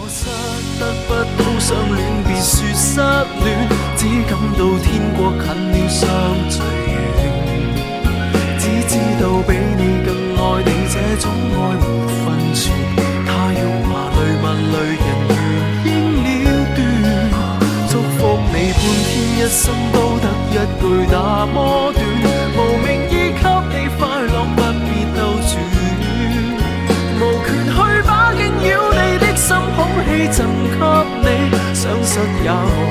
失得不好相戀，別說失戀，只感到天國近了相隨緣。只知道比你更愛你，這種愛沒分寸。他欲話淚問淚人緣應了斷，祝福你半天一生都得一句那麼短，無名義給你快樂不必兜轉，無權去把驚擾你的心捧起贈給你，想失也好